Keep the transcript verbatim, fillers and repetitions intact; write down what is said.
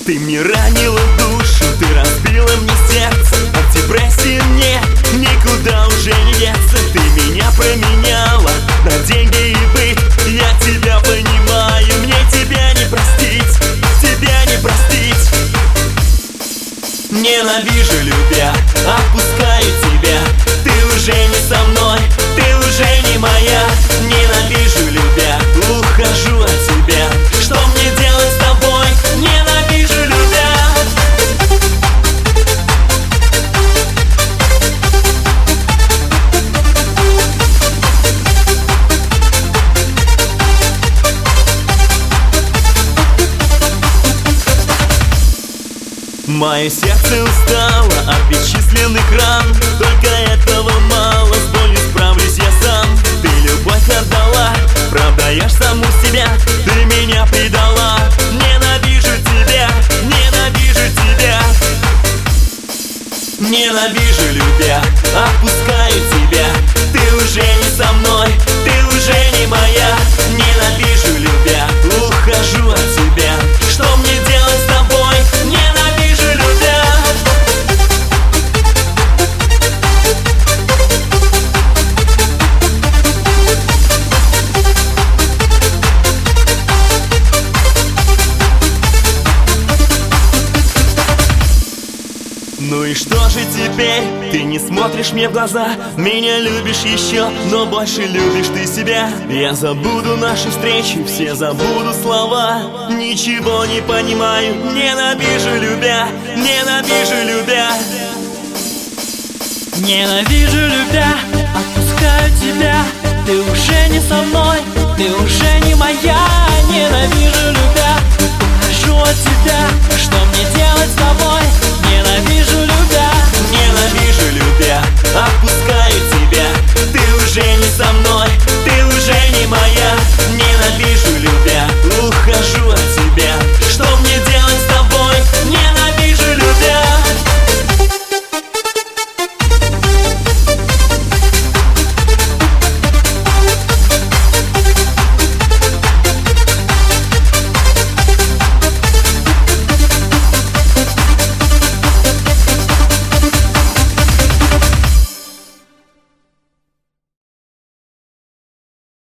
Ты мне ранила душу, ты разбила мне сердце. От депрессии мне никуда уже не деться. Ты меня променяла на деньги и быт. Я тебя понимаю, мне тебя не простить, тебя не простить. Ненавижу, любя, отпускаю тебя. Ты уже не со мной, ты уже не моя. Ненавижу, любя, ухожу от тебя. Что мне делать с тобой? Ненавижу, любя. Мое сердце устало от бесчисленных ран. Только этого мало, с болью справлюсь я сам. Ты любовь отдала, продаешь саму себя. Ты меня предала, ненавижу тебя, ненавижу тебя. Ненавижу, любя, отпускаю тебя. Ты уже не со мной, ты уже не моя. Ненавижу, любя, ухожу от тебя. Что мне делать с тобой? Ненавижу, любя. Ну и что же теперь? Ты не смотришь мне в глаза. Меня любишь еще, но больше любишь ты себя. Я забуду наши встречи, все забуду слова. Ничего не понимаю, ненавижу, любя, ненавижу, любя. Ненавижу, любя, отпускаю тебя. Ты уже не со мной, ты уже не моя. Ненавижу, любя,